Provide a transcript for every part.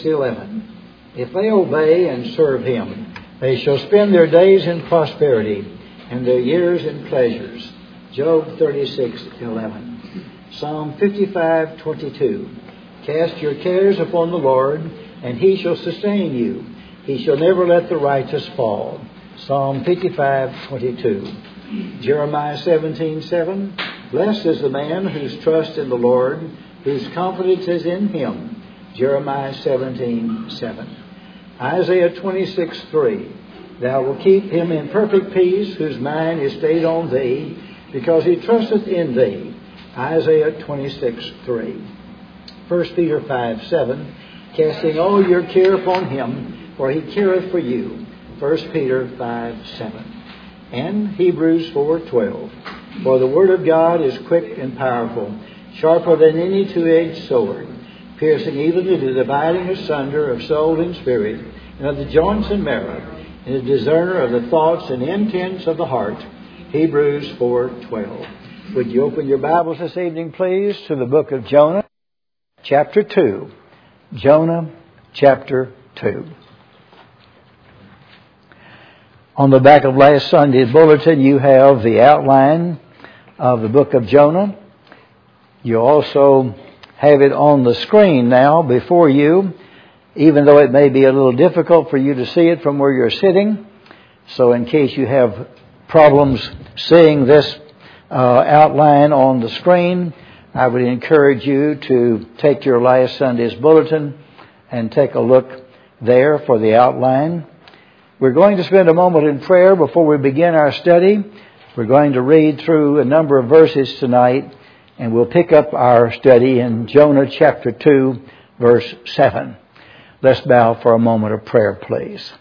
36:11. If they obey and serve Him, they shall spend their days in prosperity and their years in pleasures. Job 36:11. Psalm 55:22. Cast your cares upon the Lord, and He shall sustain you. He shall never let the righteous fall. Psalm 55:22. Jeremiah 17:7. Blessed is the man whose trust in the Lord, whose confidence is in Him. Jeremiah 17:7. Isaiah 26:3. Thou wilt keep him in perfect peace, whose mind is stayed on Thee, because he trusteth in Thee. Isaiah 26:3. 1 Peter 5:7. Casting all your care upon Him, for He careth for you. 1 Peter 5:7. And Hebrews 4:12. For the Word of God is quick and powerful, sharper than any two-edged sword, piercing even to the dividing asunder of soul and spirit, and of the joints and marrow, and a discerner of the thoughts and intents of the heart. Hebrews 4:12. Would you open your Bibles this evening, please, to the book of Jonah, chapter 2. Jonah, chapter 2. On the back of last Sunday's bulletin, you have the outline of the book of Jonah. You also have it on the screen now before you, even though it may be a little difficult for you to see it from where you're sitting. So in case you have problems seeing this outline on the screen, I would encourage you to take your last Sunday's bulletin and take a look there for the outline. We're going to spend a moment in prayer before we begin our study. We're going to read through a number of verses tonight, and we'll pick up our study in Jonah chapter 2, verse 7. Let's bow for a moment of prayer, please.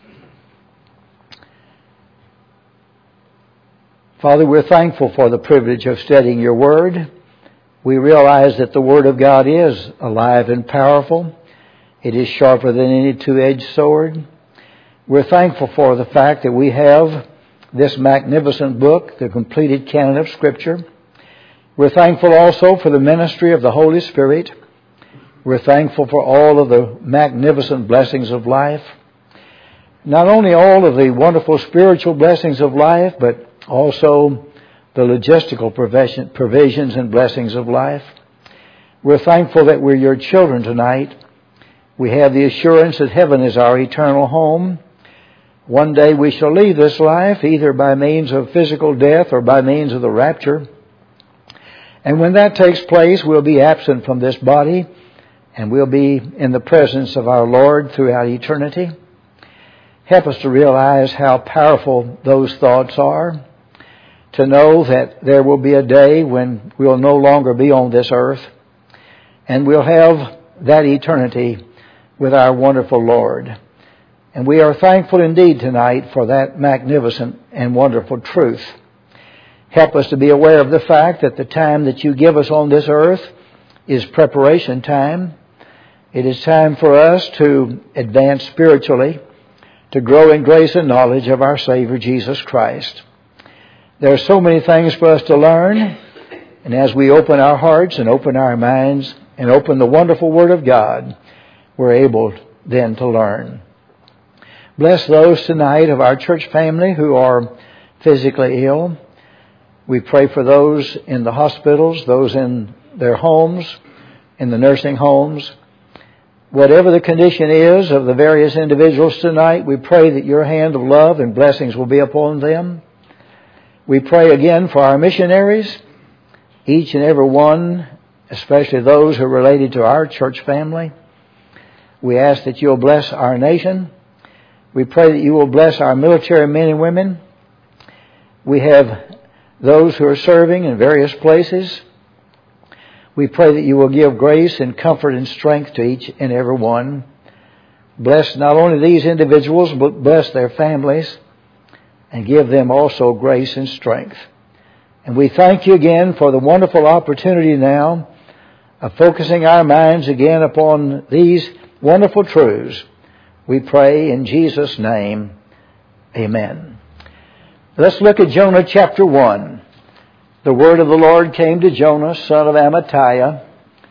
Father, we're thankful for the privilege of studying your Word. We realize that the Word of God is alive and powerful. It is sharper than any two-edged sword. We're thankful for the fact that we have this magnificent book, the completed canon of Scripture. We're thankful also for the ministry of the Holy Spirit. We're thankful for all of the magnificent blessings of life. Not only all of the wonderful spiritual blessings of life, but also the logistical provisions and blessings of life. We're thankful that we're your children tonight. We have the assurance that heaven is our eternal home. One day we shall leave this life, either by means of physical death or by means of the rapture. And when that takes place, we'll be absent from this body, and we'll be in the presence of our Lord throughout eternity. Help us to realize how powerful those thoughts are, to know that there will be a day when we'll no longer be on this earth, and we'll have that eternity with our wonderful Lord. And we are thankful indeed tonight for that magnificent and wonderful truth. Help us to be aware of the fact that the time that you give us on this earth is preparation time. It is time for us to advance spiritually, to grow in grace and knowledge of our Savior Jesus Christ. There are so many things for us to learn, and as we open our hearts and open our minds and open the wonderful Word of God, we're able then to learn. Bless those tonight of our church family who are physically ill. We pray for those in the hospitals, those in their homes, in the nursing homes. Whatever the condition is of the various individuals tonight, we pray that your hand of love and blessings will be upon them. We pray again for our missionaries, each and every one, especially those who are related to our church family. We ask that you'll bless our nation. We pray that you will bless our military men and women. We have those who are serving in various places. We pray that you will give grace and comfort and strength to each and every one. Bless not only these individuals, but bless their families and give them also grace and strength. And we thank you again for the wonderful opportunity now of focusing our minds again upon these wonderful truths. We pray in Jesus' name, amen. Let's look at Jonah chapter 1. The word of the Lord came to Jonah, son of Amittai.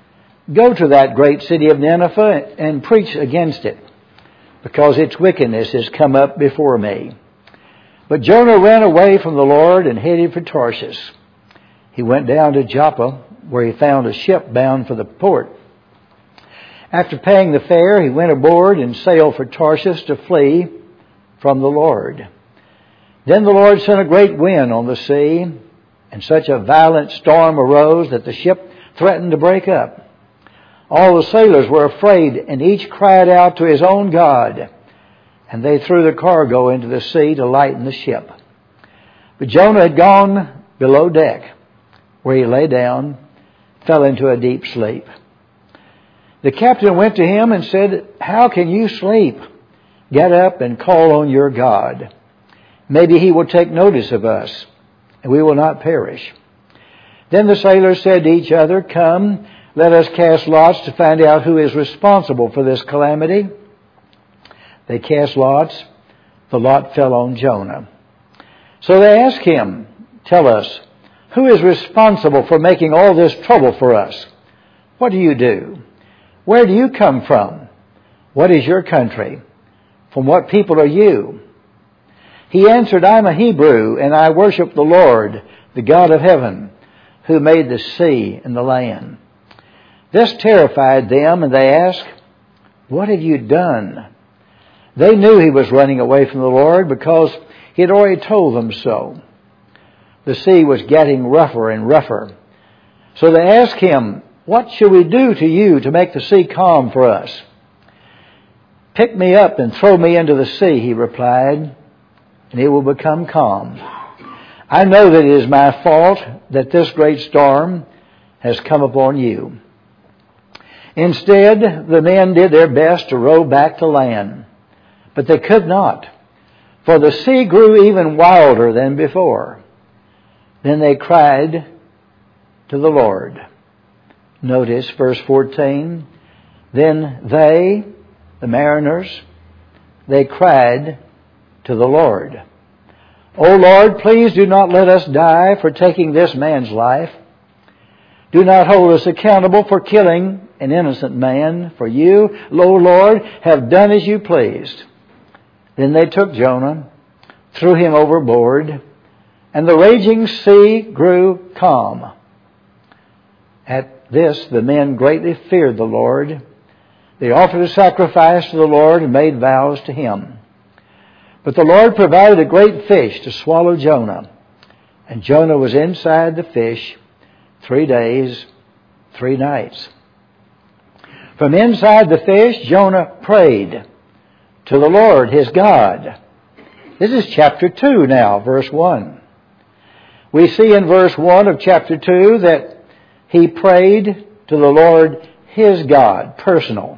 Go to that great city of Nineveh and preach against it, because its wickedness has come up before me." But Jonah ran away from the Lord and headed for Tarshish. He went down to Joppa, where he found a ship bound for the port. After paying the fare, he went aboard and sailed for Tarshish to flee from the Lord. Then the Lord sent a great wind on the sea, and such a violent storm arose that the ship threatened to break up. All the sailors were afraid, and each cried out to his own God, and they threw the cargo into the sea to lighten the ship. But Jonah had gone below deck, where he lay down, fell into a deep sleep. The captain went to him and said, "How can you sleep? Get up and call on your God. Maybe he will take notice of us, and we will not perish." Then the sailors said to each other, "Come, let us cast lots to find out who is responsible for this calamity." They cast lots. The lot fell on Jonah. So they asked him, "Tell us, who is responsible for making all this trouble for us? What do you do? Where do you come from? What is your country? From what people are you?" He answered, "I'm a Hebrew, and I worship the Lord, the God of heaven, who made the sea and the land." This terrified them, and they asked, "What have you done?" They knew he was running away from the Lord because he had already told them so. The sea was getting rougher and rougher. So they asked him, "What shall we do to you to make the sea calm for us?" "Pick me up and throw me into the sea," he replied, "and it will become calm. I know that it is my fault that this great storm has come upon you." Instead, the men did their best to row back to land, but they could not, for the sea grew even wilder than before. Then they cried to the Lord. Notice verse 14. Then they, the mariners, they cried to the Lord, "O Lord, please do not let us die for taking this man's life. Do not hold us accountable for killing an innocent man, for you, O Lord, have done as you pleased." Then they took Jonah, threw him overboard, and the raging sea grew calm. At this, the men greatly feared the Lord. They offered a sacrifice to the Lord and made vows to him. But the Lord provided a great fish to swallow Jonah, and Jonah was inside the fish 3 days, 3 nights. From inside the fish, Jonah prayed to the Lord his God. This is chapter 2 now, verse 1. We see in verse 1 of chapter 2 that he prayed to the Lord his God, personal.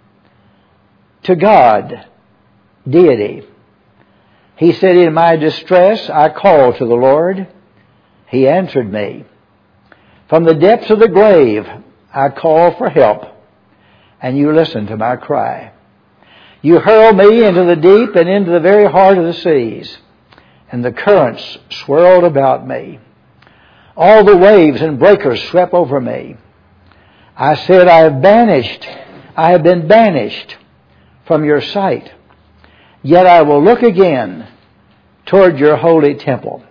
To God, deity. He said, "In my distress I called to the Lord. He answered me. From the depths of the grave I called for help, and you listened to my cry. You hurled me into the deep and into the very heart of the seas, and the currents swirled about me. All the waves and breakers swept over me. I said, I have been banished from your sight. Yet I will look again toward your holy temple."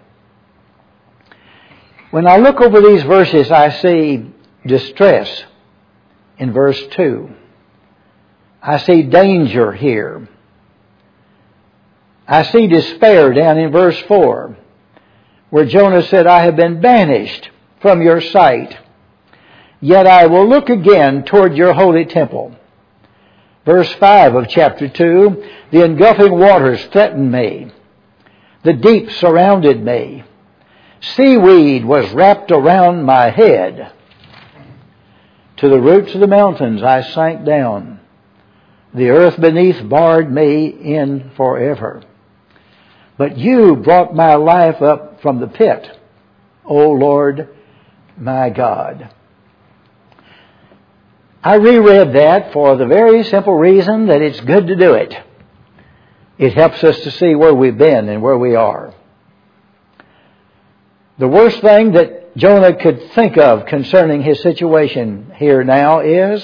When I look over these verses, I see distress in verse 2. I see danger here. I see despair down in verse 4, where Jonah said, "I have been banished from your sight, yet I will look again toward your holy temple." Verse 5 of chapter 2, "The engulfing waters threatened me. The deep surrounded me. Seaweed was wrapped around my head. To the roots of the mountains I sank down. The earth beneath barred me in forever. But you brought my life up from the pit, O Lord, my God." I reread that for the very simple reason that it's good to do it. It helps us to see where we've been and where we are. The worst thing that that Jonah could think of concerning his situation here now is,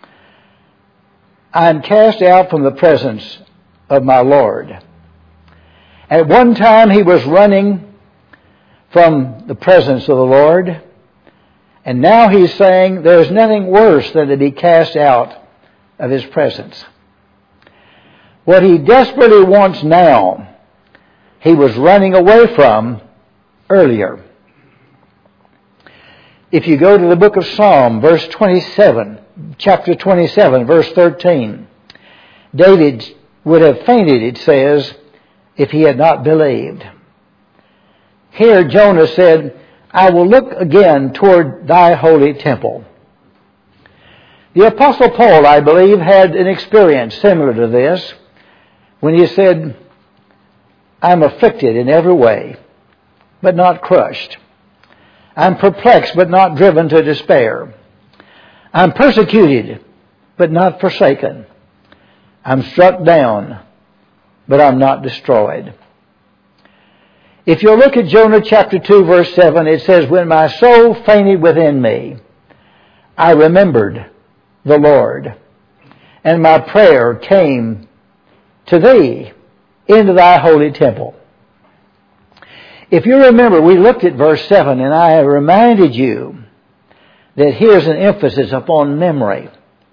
I am cast out from the presence of my Lord. At one time he was running from the presence of the Lord, and now he's saying there's nothing worse than to be cast out of His presence. What he desperately wants now, he was running away from earlier. If you go to the book of Psalm, chapter 27, verse 13, David would have fainted, it says, if he had not believed. Here Jonah said, I will look again toward thy holy temple. The Apostle Paul, I believe, had an experience similar to this when he said, I'm afflicted in every way, but not crushed. I'm perplexed, but not driven to despair. I'm persecuted, but not forsaken. I'm struck down, but I'm not destroyed. If you look at Jonah chapter 2, verse 7, it says, when my soul fainted within me, I remembered the Lord, and my prayer came to thee into thy holy temple. If you remember, we looked at verse 7, and I reminded you that here's an emphasis upon memory.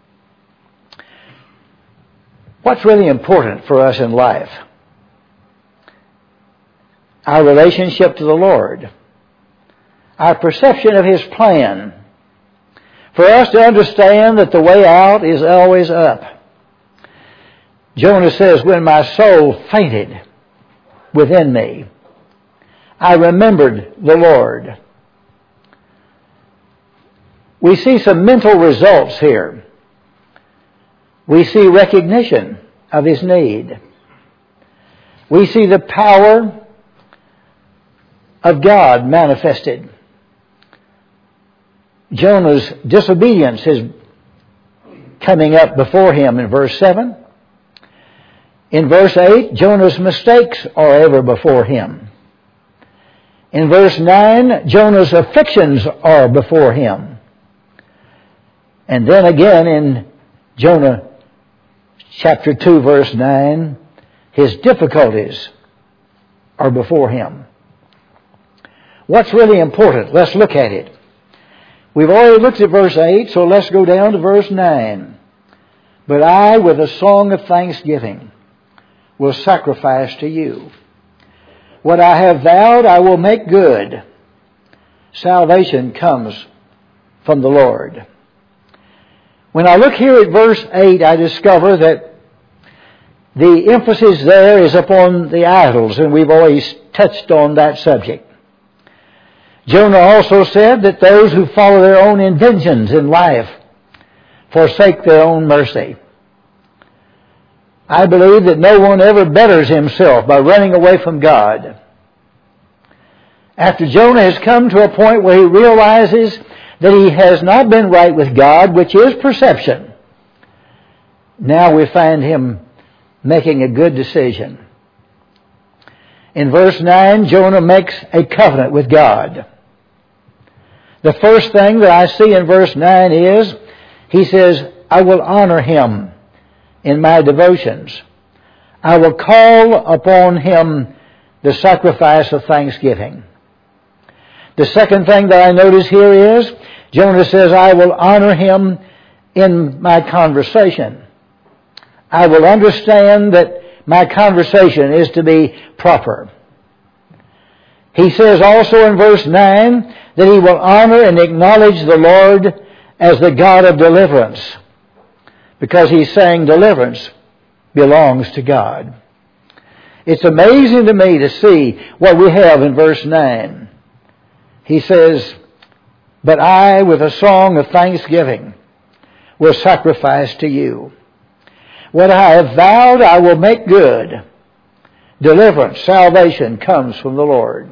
What's really important for us in life? Our relationship to the Lord. Our perception of His plan. For us to understand that the way out is always up. Jonah says, when my soul fainted within me, I remembered the Lord. We see some mental results here. We see recognition of his need. We see the power of God manifested. Jonah's disobedience is coming up before him in verse 7. In verse 8, Jonah's mistakes are ever before him. In verse 9, Jonah's afflictions are before him. And then again in Jonah chapter 2, verse 9, his difficulties are before him. What's really important? Let's look at it. We've already looked at verse 8, so let's go down to verse 9. But I, with a song of thanksgiving, will sacrifice to you. What I have vowed, I will make good. Salvation comes from the Lord. When I look here at verse 8, I discover that the emphasis there is upon the idols, and we've always touched on that subject. Jonah also said that those who follow their own inventions in life forsake their own mercy. I believe that no one ever betters himself by running away from God. After Jonah has come to a point where he realizes that he has not been right with God, which is perception, now we find him making a good decision. In verse 9, Jonah makes a covenant with God. The first thing that I see in verse 9 is, he says, I will honor him in my devotions. I will call upon him the sacrifice of thanksgiving. The second thing that I notice here is, Jonah says, I will honor him in my conversation. I will understand that my conversation is to be proper. He says also in verse 9 that he will honor and acknowledge the Lord as the God of deliverance, because he's saying deliverance belongs to God. It's amazing to me to see what we have in verse 9. He says, but I, with a song of thanksgiving, will sacrifice to you. What I have vowed, I will make good. Deliverance, salvation comes from the Lord.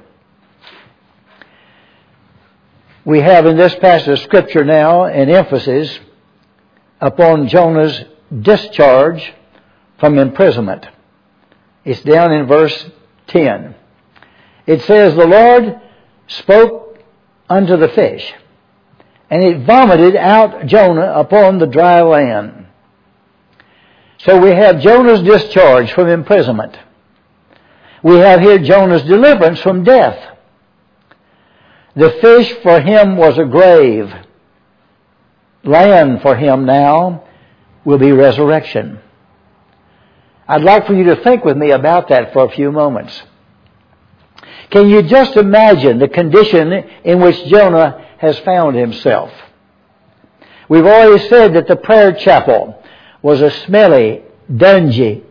We have in this passage of Scripture now an emphasis upon Jonah's discharge from imprisonment. It's down in verse 10. It says, the Lord spoke unto the fish, and it vomited out Jonah upon the dry land. So we have Jonah's discharge from imprisonment. We have here Jonah's deliverance from death. The fish for him was a grave. Land for him now will be resurrection. I'd like for you to think with me about that for a few moments. Can you just imagine the condition in which Jonah has found himself? We've already said that the prayer chapel was a smelly, dingy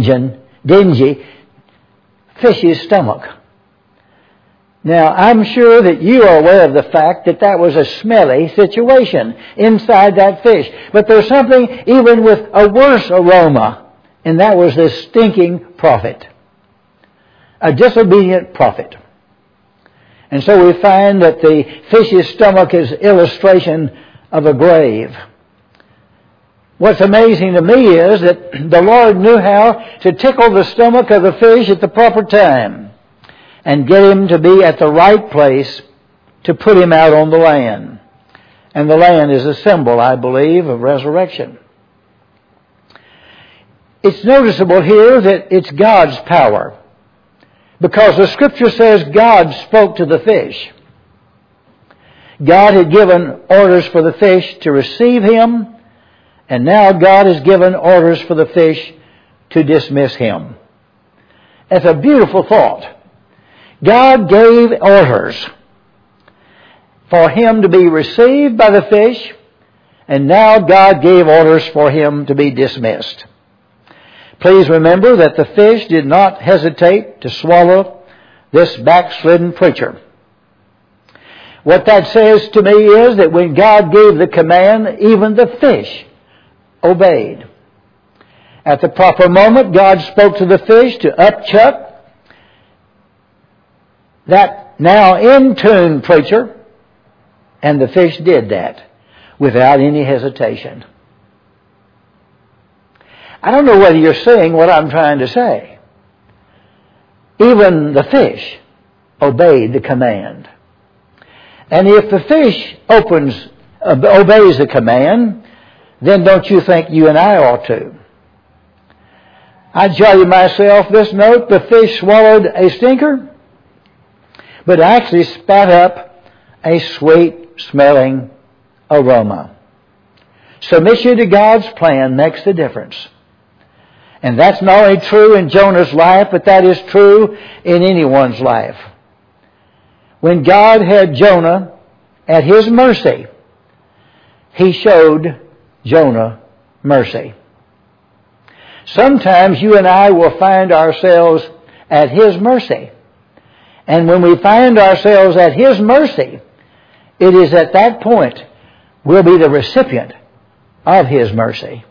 fish's stomach. Now, I'm sure that you are aware of the fact that that was a smelly situation inside that fish. But there's something even with a worse aroma, and that was this stinking prophet. A disobedient prophet. And so we find that the fish's stomach is illustration of a grave. What's amazing to me is that the Lord knew how to tickle the stomach of the fish at the proper time and get him to be at the right place to put him out on the land. And the land is a symbol, I believe, of resurrection. It's noticeable here that it's God's power, because the Scripture says God spoke to the fish. God had given orders for the fish to receive him, and now God has given orders for the fish to dismiss him. That's a beautiful thought. God gave orders for him to be received by the fish, and now God gave orders for him to be dismissed. Please remember that the fish did not hesitate to swallow this backslidden preacher. What that says to me is that when God gave the command, even the fish obeyed. At the proper moment, God spoke to the fish to upchuck that now in tune preacher, and the fish did that without any hesitation. I don't know whether you're seeing what I'm trying to say. Even the fish obeyed the command. And if the fish obeys the command, then don't you think you and I ought to? I tell you myself this note, the fish swallowed a stinker, but actually spat up a sweet-smelling aroma. Submission to God's plan makes the difference. And that's not only true in Jonah's life, but that is true in anyone's life. When God had Jonah at his mercy, he showed Jonah mercy. Sometimes you and I will find ourselves at his mercy. And when we find ourselves at his mercy, it is at that point we'll be the recipient of his mercy.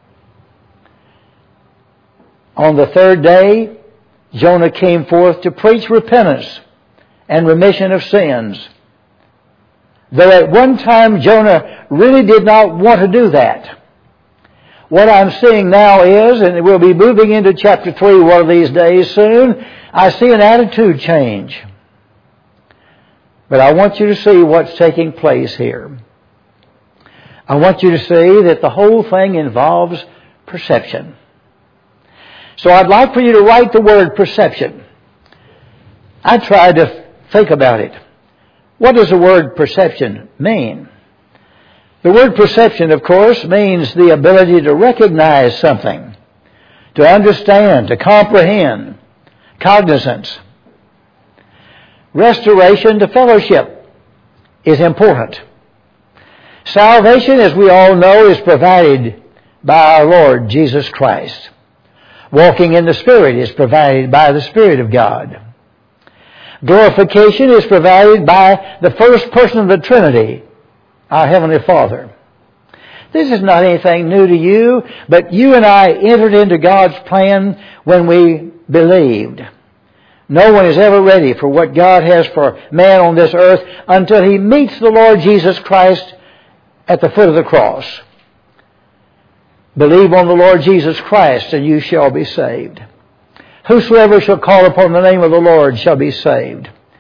On the third day, Jonah came forth to preach repentance and remission of sins. Though at one time Jonah really did not want to do that. What I'm seeing now is, and we'll be moving into chapter 3 one of these days soon, I see an attitude change. But I want you to see what's taking place here. I want you to see that the whole thing involves perception. So I'd like for you to write the word perception. I tried to think about it. What does the word perception mean? The word perception, of course, means the ability to recognize something, to understand, to comprehend, cognizance. Restoration to fellowship is important. Salvation, as we all know, is provided by our Lord Jesus Christ. Walking in the Spirit is provided by the Spirit of God. Glorification is provided by the first person of the Trinity, our Heavenly Father. This is not anything new to you, but you and I entered into God's plan when we believed. No one is ever ready for what God has for man on this earth until he meets the Lord Jesus Christ at the foot of the cross. Believe on the Lord Jesus Christ, and you shall be saved. Whosoever shall call upon the name of the Lord shall be saved.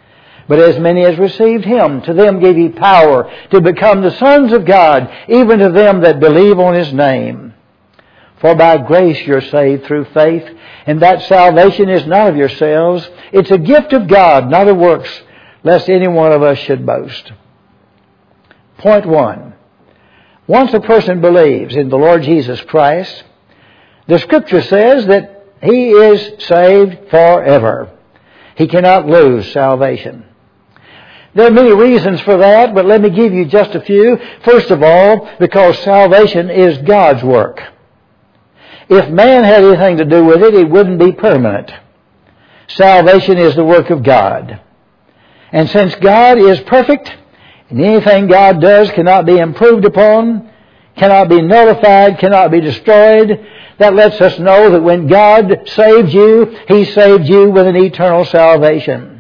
But as many as received Him, to them gave He power to become the sons of God, even to them that believe on His name. For by grace you're saved through faith, and that salvation is not of yourselves. It's a gift of God, not of works, lest any one of us should boast. Point 1. Once a person believes in the Lord Jesus Christ, the Scripture says that he is saved forever. He cannot lose salvation. There are many reasons for that, but let me give you just a few. First of all, because salvation is God's work. If man had anything to do with it, it wouldn't be permanent. Salvation is the work of God. And since God is perfect, and anything God does cannot be improved upon, cannot be nullified, cannot be destroyed, that lets us know that when God saved you, He saved you with an eternal salvation.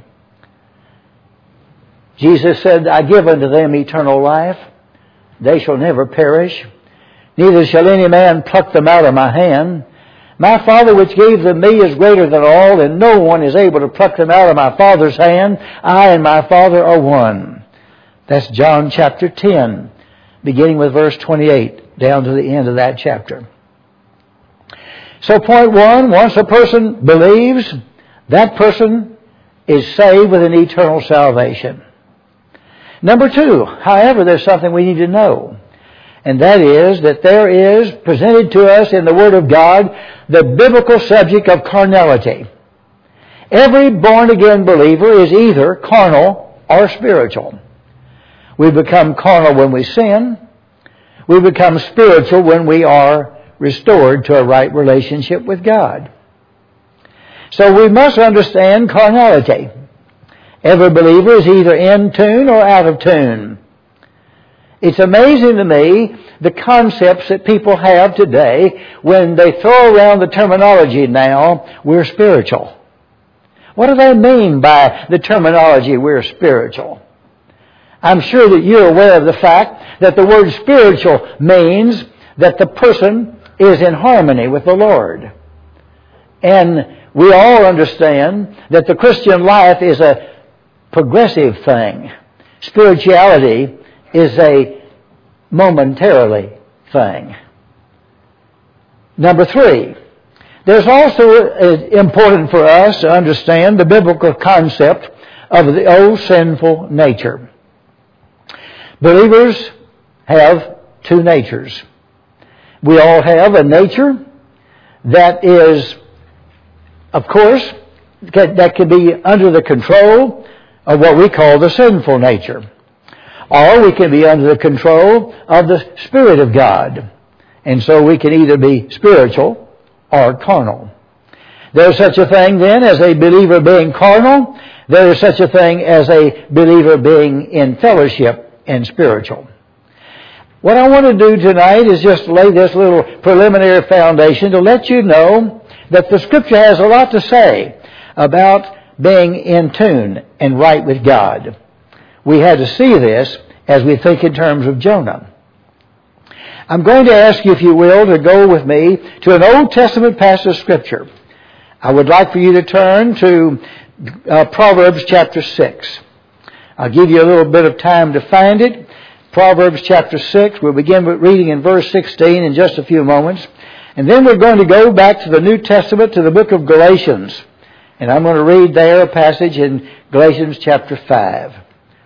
Jesus said, I give unto them eternal life. They shall never perish. Neither shall any man pluck them out of my hand. My Father which gave them me is greater than all, and no one is able to pluck them out of my Father's hand. I and my Father are one. That's John chapter 10, beginning with verse 28, down to the end of that chapter. So point 1, once a person believes, that person is saved with an eternal salvation. Number 2, however, there's something we need to know. And that is that there is presented to us in the Word of God the biblical subject of carnality. Every born-again believer is either carnal or spiritual. We become carnal when we sin. We become spiritual when we are restored to a right relationship with God. So we must understand carnality. Every believer is either in tune or out of tune. It's amazing to me the concepts that people have today when they throw around the terminology now, we're spiritual. What do they mean by the terminology, we're spiritual? I'm sure that you're aware of the fact that the word spiritual means that the person is in harmony with the Lord. And we all understand that the Christian life is a progressive thing. Spirituality is a momentarily thing. Number 3, there's also important for us to understand the biblical concept of the old sinful nature. Believers have 2 natures. We all have a nature that is, of course, that can be under the control of what we call the sinful nature. Or we can be under the control of the Spirit of God. And so we can either be spiritual or carnal. There's such a thing then as a believer being carnal. There is such a thing as a believer being in fellowship and spiritual. What I want to do tonight is just lay this little preliminary foundation to let you know that the Scripture has a lot to say about being in tune and right with God. We had to see this as we think in terms of Jonah. I'm going to ask you, if you will, to go with me to an Old Testament passage of Scripture. I would like for you to turn to Proverbs chapter 6. I'll give you a little bit of time to find it. Proverbs chapter 6. We'll begin with reading in verse 16 in just a few moments. And then we're going to go back to the New Testament, to the book of Galatians. And I'm going to read there a passage in Galatians chapter 5.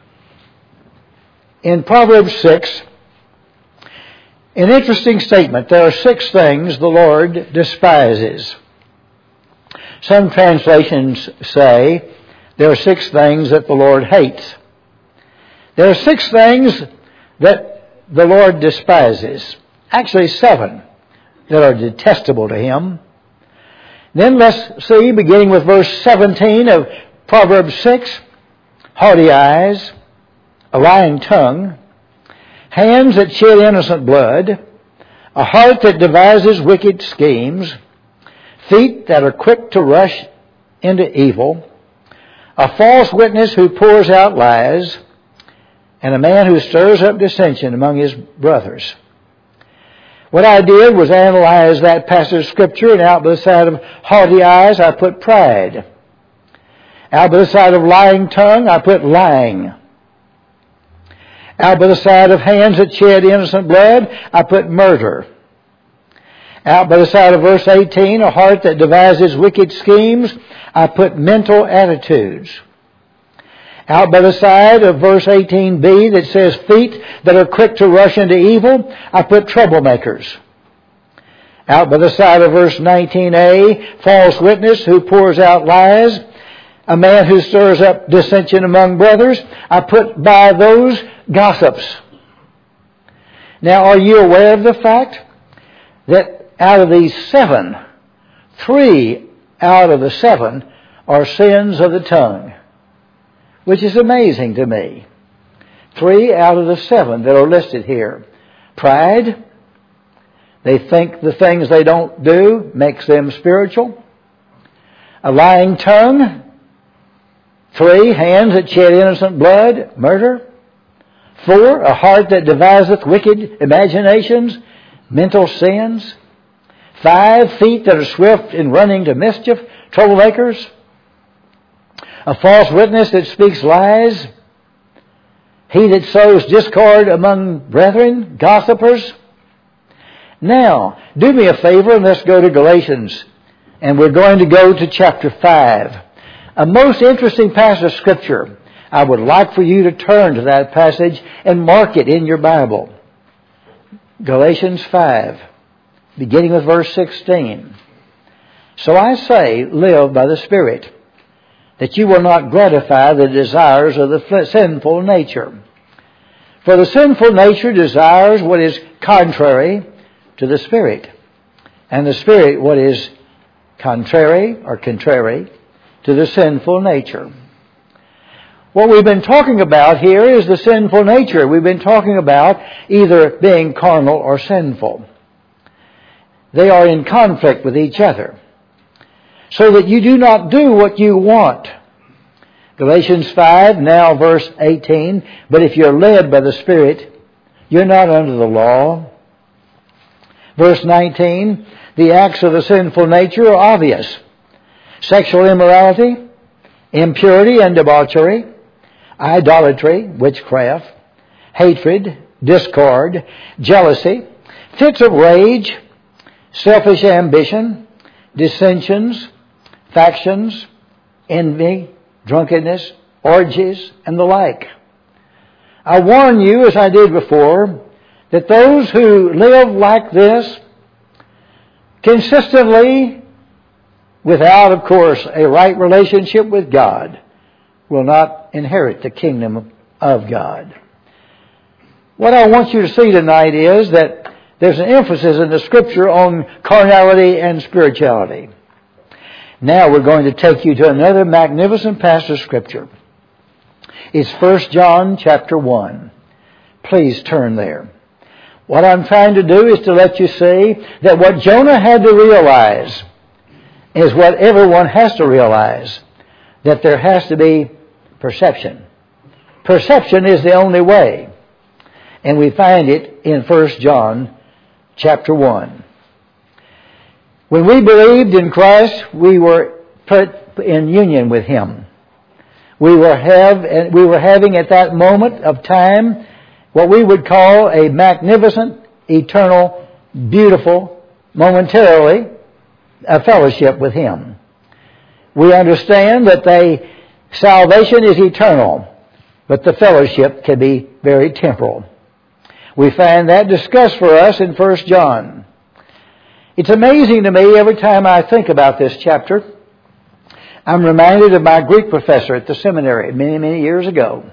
In Proverbs 6, an interesting statement. There are 6 things the Lord despises. Some translations say there are 6 things that the Lord hates. There are 6 things that the Lord despises. Actually 7 that are detestable to Him. Then let's see, beginning with verse 17 of Proverbs 6, haughty eyes, a lying tongue, hands that shed innocent blood, a heart that devises wicked schemes, feet that are quick to rush into evil, a false witness who pours out lies, and a man who stirs up dissension among his brothers. What I did was analyze that passage of Scripture, and out by the side of haughty eyes I put pride. Out by the side of lying tongue, I put lying. Out by the side of hands that shed innocent blood, I put murder. Out by the side of verse 18, a heart that devises wicked schemes, I put mental attitudes. Out by the side of verse 18b that says feet that are quick to rush into evil, I put troublemakers. Out by the side of verse 19a, false witness who pours out lies, a man who stirs up dissension among brothers, I put by those gossips. Now, are you aware of the fact that out of these 7, 3 out of the 7 are sins of the tongue? Which is amazing to me. 3 out of the 7 that are listed here. Pride. They think the things they don't do makes them spiritual. A lying tongue. 3, hands that shed innocent blood, murder. 4, a heart that deviseth wicked imaginations, mental sins. 5, feet that are swift in running to mischief, troublemakers. A false witness that speaks lies. He that sows discord among brethren, gossipers. Now, do me a favor and let's go to Galatians. And we're going to go to chapter 5. A most interesting passage of Scripture. I would like for you to turn to that passage and mark it in your Bible. Galatians 5, beginning with verse 16. So I say, live by the Spirit, that you will not gratify the desires of the sinful nature. For the sinful nature desires what is contrary to the Spirit, and the Spirit what is contrary to the sinful nature. What we've been talking about here is the sinful nature. We've been talking about either being carnal or sinful. They are in conflict with each other, so that you do not do what you want. Galatians 5, now verse 18, but if you're led by the Spirit, you're not under the law. Verse 19, the acts of the sinful nature are obvious. Sexual immorality, impurity and debauchery, idolatry, witchcraft, hatred, discord, jealousy, fits of rage, selfish ambition, dissensions, factions, envy, drunkenness, orgies, and the like. I warn you, as I did before, that those who live like this consistently, without, of course, a right relationship with God, will not inherit the kingdom of God. What I want you to see tonight is that there's an emphasis in the Scripture on carnality and spirituality. Now we're going to take you to another magnificent passage of Scripture. It's 1 John chapter 1. Please turn there. What I'm trying to do is to let you see that what Jonah had to realize is what everyone has to realize, that there has to be perception. Perception is the only way. And we find it in 1 John chapter 1. When we believed in Christ, we were put in union with Him. We were having at that moment of time what we would call a magnificent, eternal, beautiful, momentarily, a fellowship with Him. We understand that salvation is eternal, but the fellowship can be very temporal. We find that discussed for us in 1 John. It's amazing to me every time I think about this chapter. I'm reminded of my Greek professor at the seminary many, many years ago.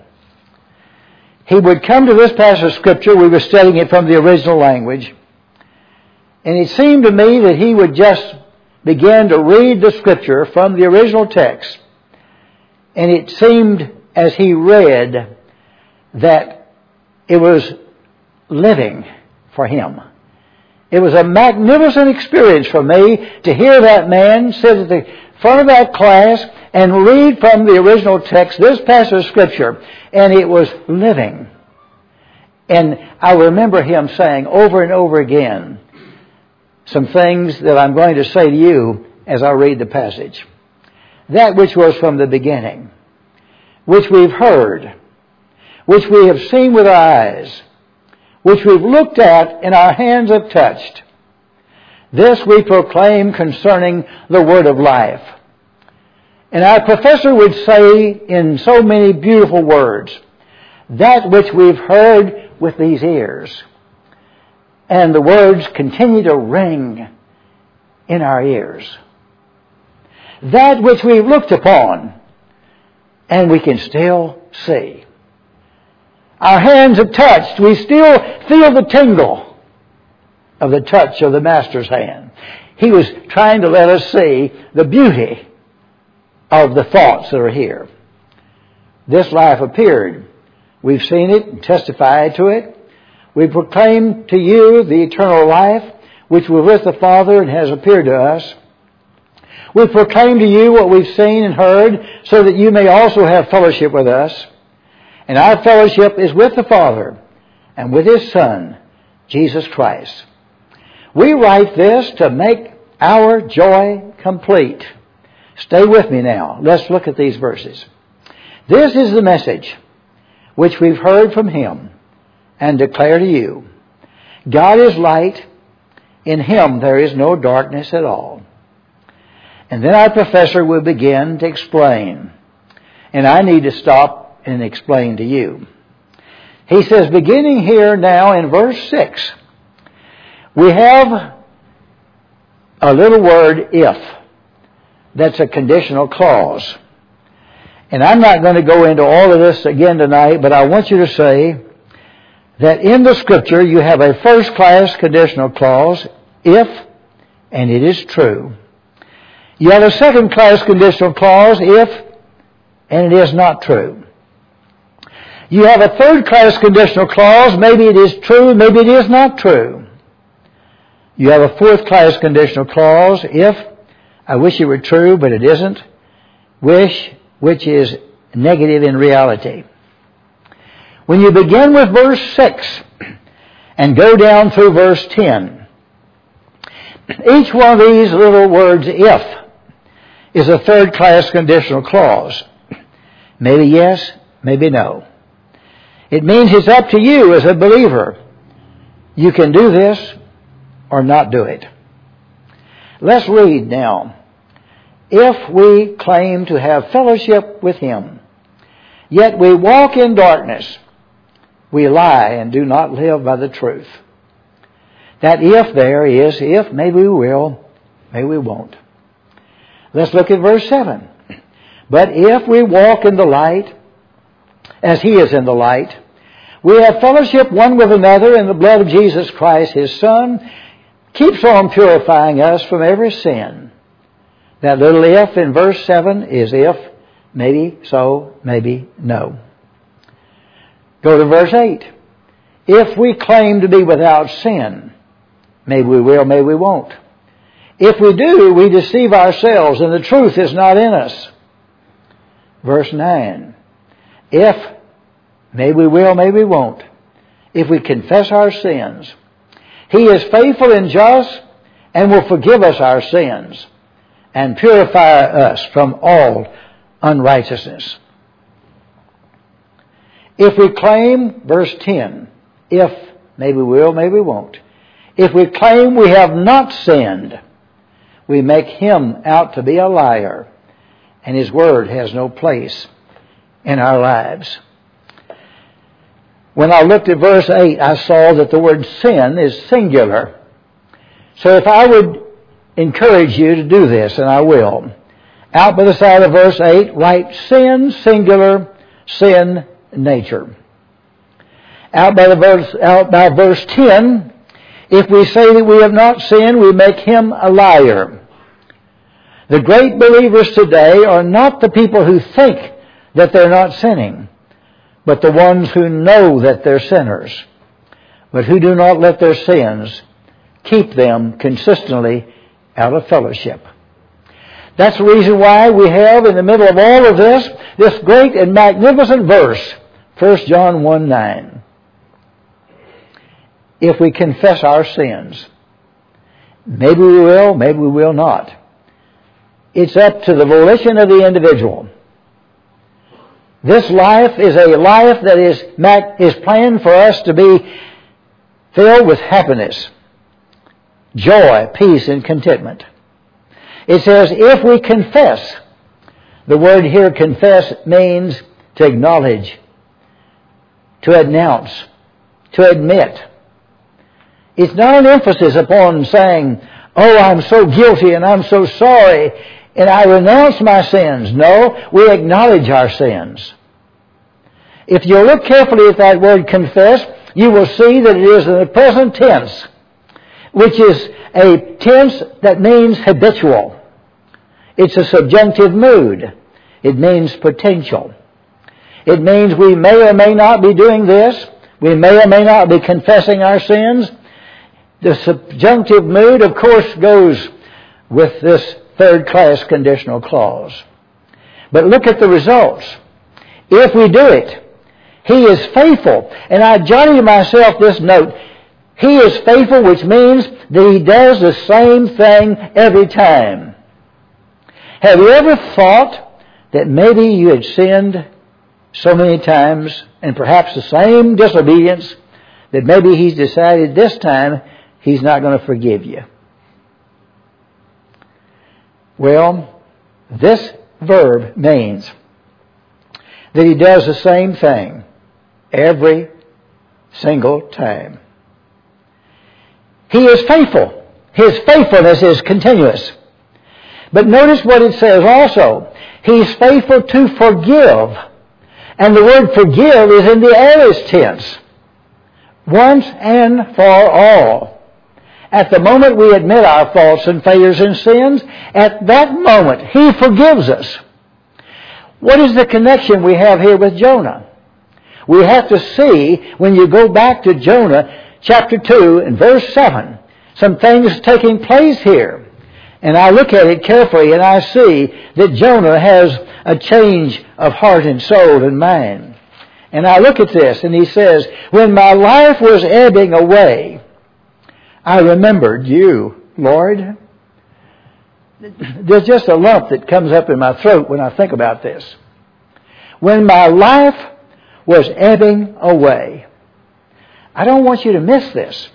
He would come to this passage of Scripture. We were studying it from the original language. And it seemed to me that he would just begin to read the Scripture from the original text. And it seemed as he read that it was living for him. It was a magnificent experience for me to hear that man sit at the front of that class and read from the original text this passage of Scripture. And it was living. And I remember him saying over and over again some things that I'm going to say to you as I read the passage. that which was from the beginning, which we've heard, which we have seen with our eyes, which we've looked at and our hands have touched. This we proclaim concerning the word of life. And our professor would say in so many beautiful words, that which we've heard with these ears. And the words continue to ring in our ears. That which we've looked upon, and we can still see. Our hands have touched. We still feel the tingle of the touch of the Master's hand. He was trying to let us see the beauty of the thoughts that are here. This life appeared. We've seen it and testified to it. We proclaim to you the eternal life which was with the Father and has appeared to us. We proclaim to you what we've seen and heard so that you may also have fellowship with us. And our fellowship is with the Father and with His Son, Jesus Christ. We write this to make our joy complete. Stay with me now. Let's look at these verses. This is the message which we've heard from Him and declare to you. God is light. In Him there is no darkness at all. And then our professor will begin to explain. And I need to stop and explain to you. He says, beginning here now in verse 6, we have a little word, if. That's a conditional clause. And I'm not going to go into all of this again tonight, but I want you to say that in the Scripture you have a first-class conditional clause, if, and it is true. You have a second-class conditional clause, if, and it is not true. You have a third-class conditional clause, maybe it is true, maybe it is not true. You have a fourth-class conditional clause, if, I wish it were true, but it isn't, which is negative in reality. When you begin with verse 6 and go down through verse 10, each one of these little words, if, is a third-class conditional clause. Maybe yes, maybe no. It means it's up to you as a believer. You can do this or not do it. Let's read now. If we claim to have fellowship with Him, yet we walk in darkness, we lie and do not live by the truth. That if there is, if, maybe we will, maybe we won't. Let's look at verse 7. But if we walk in the light, as He is in the light, we have fellowship one with another, and the blood of Jesus Christ, His Son, keeps on purifying us from every sin. That little if in verse 7 is if, maybe so, maybe no. Go to verse 8. If we claim to be without sin, maybe we will, maybe we won't. If we do, we deceive ourselves and the truth is not in us. Verse 9. If, maybe we will, maybe we won't. If we confess our sins, He is faithful and just and will forgive us our sins and purify us from all unrighteousness. If we claim, verse 10, if, maybe we will, maybe we won't. If we claim we have not sinned, we make Him out to be a liar, and His Word has no place in our lives. When I looked at verse 8, I saw that the word sin is singular. So if I would encourage you to do this, and I will, out by the side of verse 8, write sin, singular, sin, nature. Out by verse 10, if we say that we have not sinned, we make Him a liar. The great believers today are not the people who think that they're not sinning, but the ones who know that they're sinners, but who do not let their sins keep them consistently out of fellowship. That's the reason why we have in the middle of all of this great and magnificent verse, 1 John 1:9. If we confess our sins, maybe we will, maybe we will not. It's up to the volition of the individual. This life is a life that is planned for us to be filled with happiness, joy, peace, and contentment. It says, if we confess, the word here confess means to acknowledge, to announce, to admit. It's not an emphasis upon saying, oh, I'm so guilty and I'm so sorry and I renounce my sins. No, we acknowledge our sins. If you look carefully at that word confess, you will see that it is in the present tense, which is a tense that means habitual. It's a subjunctive mood. It means potential. It means we may or may not be doing this. We may or may not be confessing our sins. The subjunctive mood, of course, goes with this third-class conditional clause. But look at the results. If we do it, He is faithful. And I jotted to myself this note. He is faithful, which means that He does the same thing every time. Have you ever thought that maybe you had sinned so many times and perhaps the same disobedience that maybe He's decided this time He's not going to forgive you? Well, this verb means that He does the same thing every single time. He is faithful. His faithfulness is continuous. But notice what it says also. He's faithful to forgive. And the word forgive is in the aorist tense. Once and for all. At the moment we admit our faults and failures and sins, at that moment He forgives us. What is the connection we have here with Jonah? We have to see, when you go back to Jonah chapter 2 and verse 7, some things taking place here. And I look at it carefully and I see that Jonah has a change of heart and soul and mind. And I look at this and he says, when my life was ebbing away, I remembered you, Lord. There's just a lump that comes up in my throat when I think about this. When my life was ebbing away. I don't want you to miss this.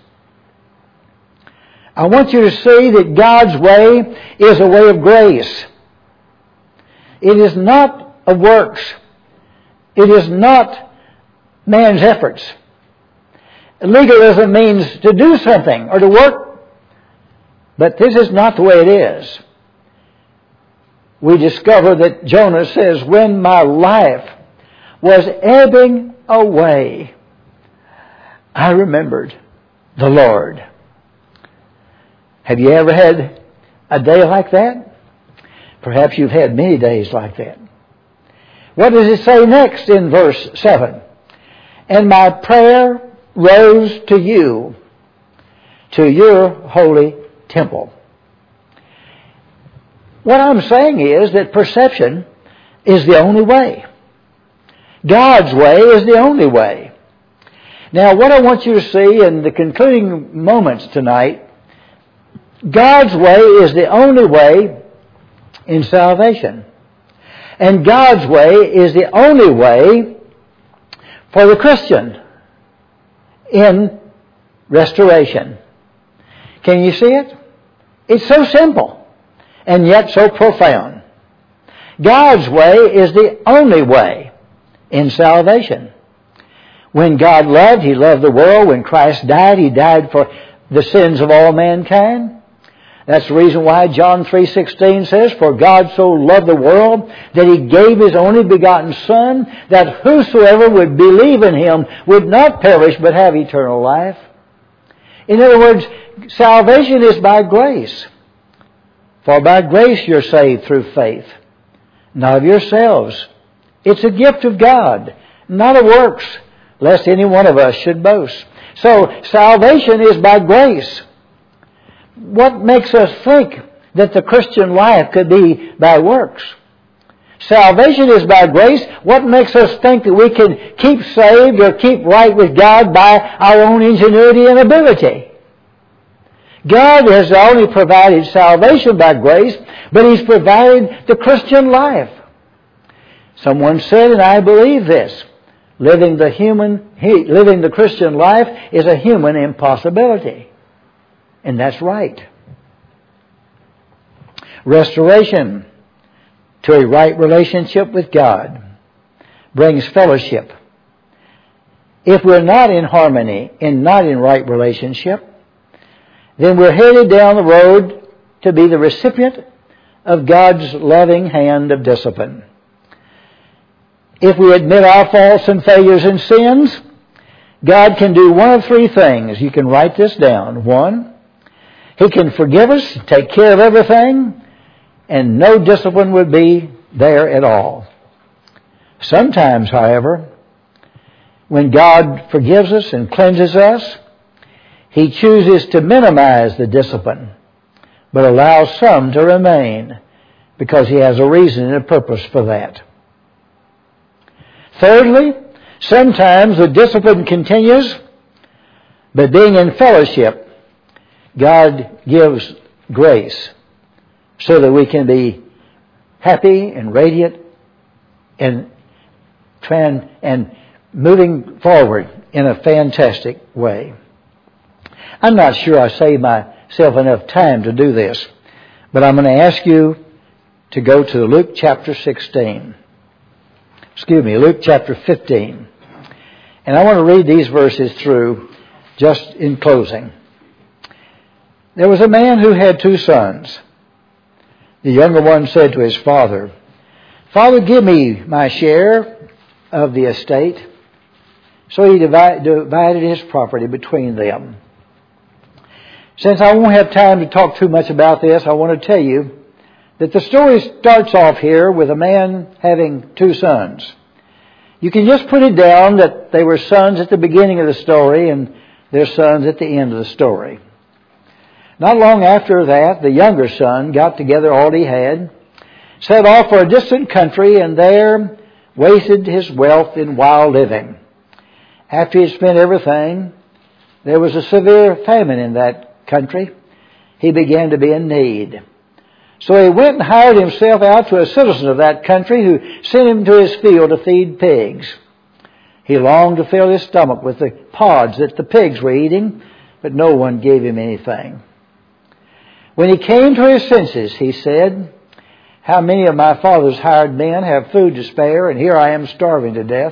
I want you to see that God's way is a way of grace. It is not of works. It is not man's efforts. Legalism means to do something or to work. But this is not the way it is. We discover that Jonah says, when my life was ebbing away, I remembered the Lord. Have you ever had a day like that? Perhaps you've had many days like that. What does it say next in verse 7? And my prayer rose to you, to your holy temple. What I'm saying is that perception is the only way. God's way is the only way. Now, what I want you to see in the concluding moments tonight, God's way is the only way in salvation. And God's way is the only way for the Christian in restoration. Can you see it? It's so simple and yet so profound. God's way is the only way in salvation. When God loved, He loved the world. When Christ died, He died for the sins of all mankind. That's the reason why John 3:16 says, for God so loved the world that He gave His only begotten Son, that whosoever would believe in Him would not perish but have eternal life. In other words, salvation is by grace. For by grace you're saved through faith, not of yourselves. It's a gift of God, not of works, lest any one of us should boast. So salvation is by grace. What makes us think that the Christian life could be by works? Salvation is by grace. What makes us think that we can keep saved or keep right with God by our own ingenuity and ability? God has not only provided salvation by grace, but He's provided the Christian life. Someone said, and I believe this, living the Christian life is a human impossibility. And that's right. Restoration to a right relationship with God brings fellowship. If we're not in harmony and not in right relationship, then we're headed down the road to be the recipient of God's loving hand of discipline. If we admit our faults and failures and sins, God can do one of three things. You can write this down. One, He can forgive us, take care of everything, and no discipline would be there at all. Sometimes, however, when God forgives us and cleanses us, He chooses to minimize the discipline, but allows some to remain because He has a reason and a purpose for that. Thirdly, sometimes the discipline continues, but being in fellowship, God gives grace so that we can be happy and radiant and moving forward in a fantastic way. I'm not sure I saved myself enough time to do this, but I'm going to ask you to go to Luke chapter 15. And I want to read these verses through just in closing. There was a man who had 2 sons. The younger one said to his father, "Father, give me my share of the estate." So he divided his property between them. Since I won't have time to talk too much about this, I want to tell you that the story starts off here with a man having 2 sons. You can just put it down that they were sons at the beginning of the story and they're sons at the end of the story. Not long after that, the younger son got together all he had, set off for a distant country, and there wasted his wealth in wild living. After he had spent everything, there was a severe famine in that country. He began to be in need. So he went and hired himself out to a citizen of that country who sent him to his field to feed pigs. He longed to fill his stomach with the pods that the pigs were eating, but no one gave him anything. When he came to his senses, he said, "How many of my father's hired men have food to spare, and here I am starving to death?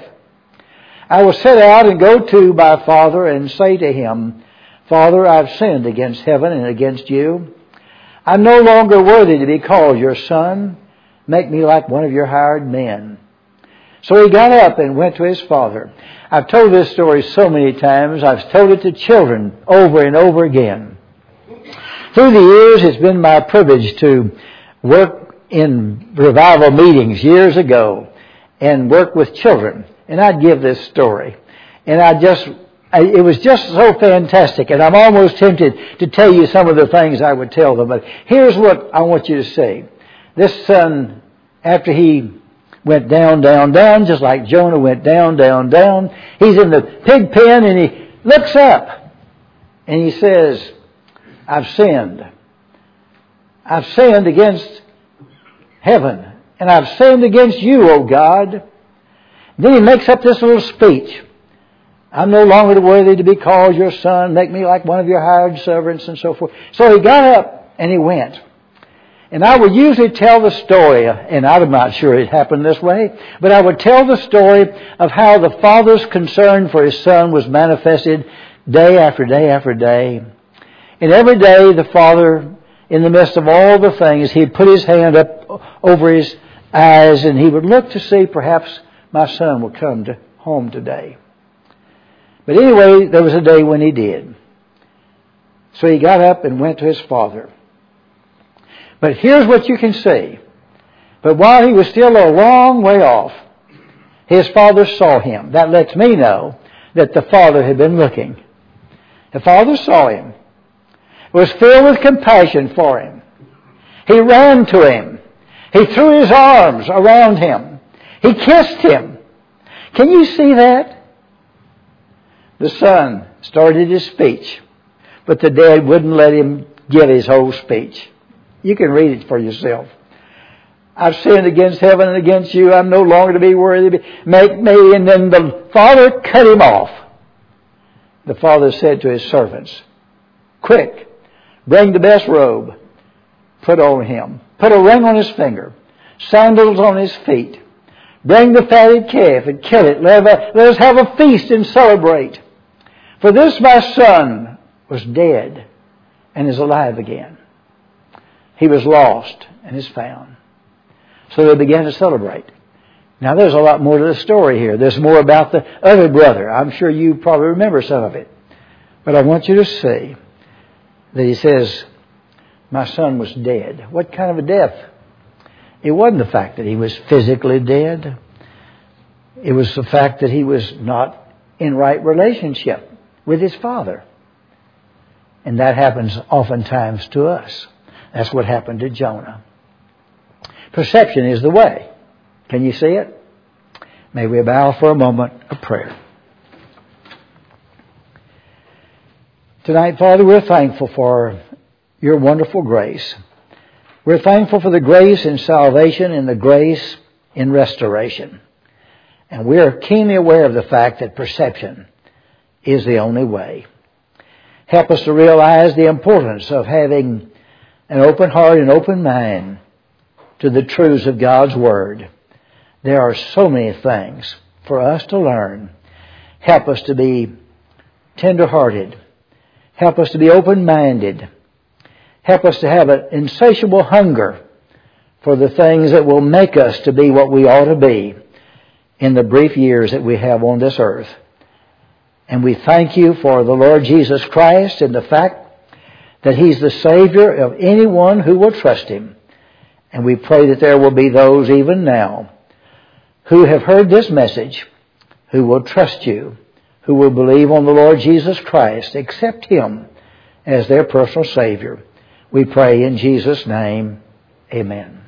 I will set out and go to my father and say to him, 'Father, I've sinned against heaven and against you. I'm no longer worthy to be called your son. Make me like one of your hired men.' So he got up and went to his father." I've told this story so many times. I've told it to children over and over again. Through the years, it's been my privilege to work in revival meetings years ago and work with children. And I'd give this story. And it was just so fantastic. And I'm almost tempted to tell you some of the things I would tell them. But here's what I want you to see. This son, after he went down, down, down, just like Jonah went down, down, down, he's in the pig pen and he looks up and he says, "I've sinned. I've sinned against heaven. And I've sinned against you, O God." Then he makes up this little speech. "I'm no longer worthy to be called your son. Make me like one of your hired servants," and so forth. So he got up and he went. And I would usually tell the story, and I'm not sure it happened this way, but I would tell the story of how the father's concern for his son was manifested day after day after day. And every day the father, in the midst of all the things, he'd put his hand up over his eyes and he would look to see perhaps my son will come home today. But anyway, there was a day when he did. So he got up and went to his father. But here's what you can see. But while he was still a long way off, his father saw him. That lets me know that the father had been looking. The father saw him, was filled with compassion for him. He ran to him. He threw his arms around him. He kissed him. Can you see that? The son started his speech. But the dad wouldn't let him give his whole speech. You can read it for yourself. I've sinned against heaven and against you. I'm no longer to be worthy. Make me. And then the father cut him off. The father said to his servants, quick, bring the best robe. Put on him. Put a ring on his finger. Sandals on his feet. Bring the fatted calf and kill it. Let us have a feast and celebrate. For this my son was dead and is alive again. He was lost and is found. So they began to celebrate. Now there's a lot more to the story here. There's more about the other brother. I'm sure you probably remember some of it. But I want you to see that he says, my son was dead. What kind of a death? It wasn't the fact that he was physically dead. It was the fact that he was not in right relationship with his father. And that happens oftentimes to us. That's what happened to Jonah. Perception is the way. Can you see it? May we bow for a moment of prayer. Tonight, Father, we're thankful for your wonderful grace. We're thankful for the grace in salvation and the grace in restoration. And we're keenly aware of the fact that perception is the only way. Help us to realize the importance of having an open heart and open mind to the truths of God's Word. There are so many things for us to learn. Help us to be tender-hearted. Help us to be open-minded. Help us to have an insatiable hunger for the things that will make us to be what we ought to be in the brief years that we have on this earth. And we thank you for the Lord Jesus Christ and the fact that He's the Savior of anyone who will trust Him. And we pray that there will be those even now who have heard this message, who will trust you, who will believe on the Lord Jesus Christ, accept Him as their personal Savior. We pray in Jesus' name, amen.